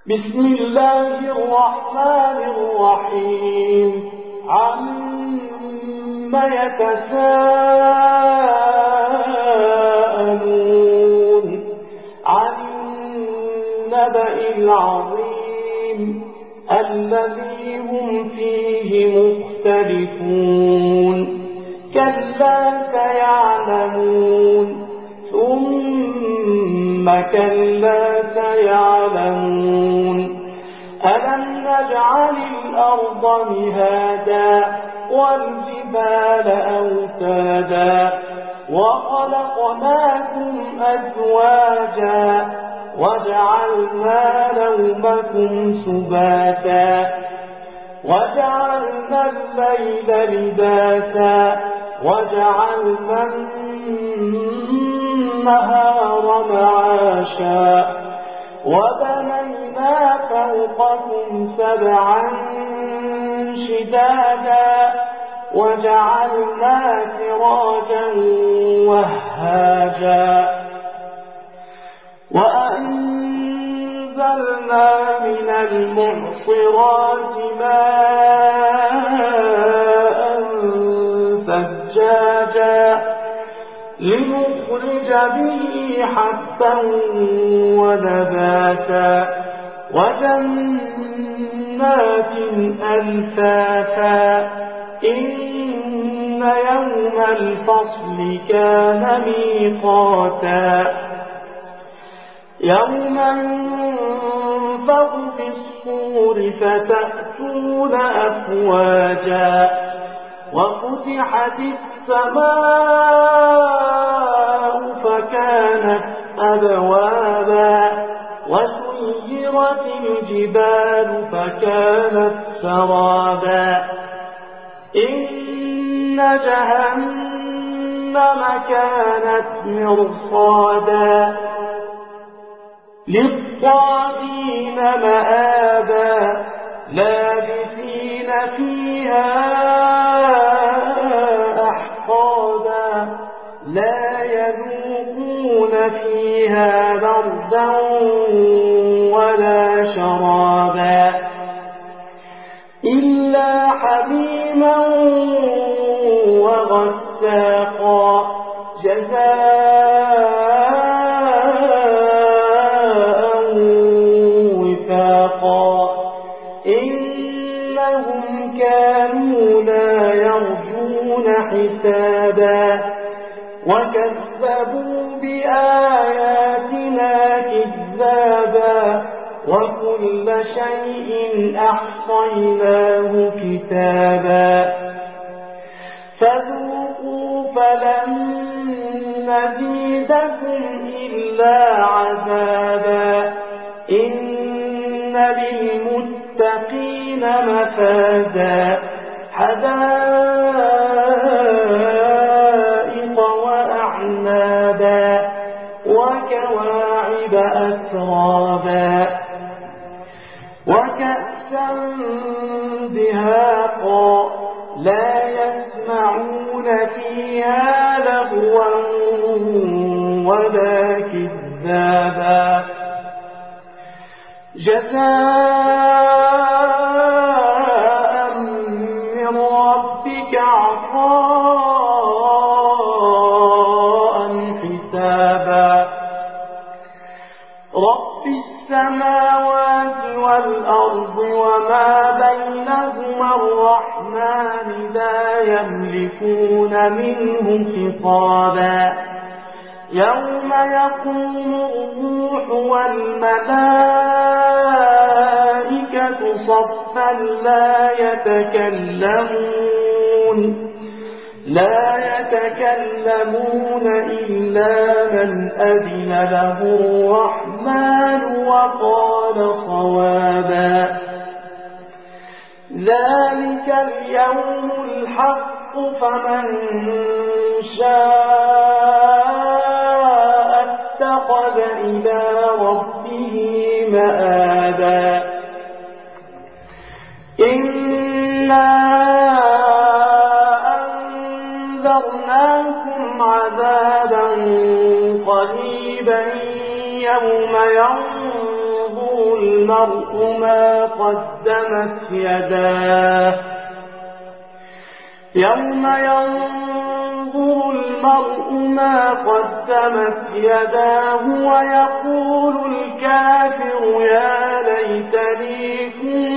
بسم الله الرحمن الرحيم عما يتساءلون عن النبأ العظيم الذي هم فيه مختلفون كلا سيعلمون ثم كلا سيعلمون ألم نجعل الأرض مهادا والجبال أوتادا وخلقناكم أزواجا وجعلنا نومكم سباتا وجعلنا الليل لباسا وجعلنا النهار معاشا وبنينا فوقكم سبعا شدادا وجعلنا سراجا وهاجا وأنزلنا من المعصرات ماء ثجاجا لنخرج به حبا ونباتا وجنات ألفافا إن يوم الفصل كان ميقاتا يوم ينفخ في الصور فتأتون أفواجا وفتحت السماء فكانت أبوابا وسيرت الجبال فكانت سرابا إن جهنم كانت مرصادا للطاغين مآبا لابثين فيها أحقابا لا يذوقون فيها بردا ولا شرابا إلا حميما وغساقا جزاء وفاقا إنهم كانوا لا يرجون حسابا وكذبوا بآياتنا كذابا وكل شيء أحصيناه كتابا فذوقوا فلن نزيدكم إلا عذابا إن للمتقين مفازا حدائق وأعنابا وكواعب أترابا وكأسا دهاقا لا يسمعون فيها لغوا ولا كذابا جزاء من ربك عطاء حسابا رب السماوات والأرض وما بينهما الرحمن لا يملكون منه خطابا يوم يقوم الروح والملائكة صفا لا يتكلمون إلا من أذن له الرحمن وقال صوابا ذلك اليوم الحق فمن شاء اتخذ إلى ربه مآبا إنا أنذرناكم عذابا قريبا يوم ينظر المرء ما قدمت يداه يوم ينظر المرء ما قدمت يداه ويقول الكافر يا ليتني كنت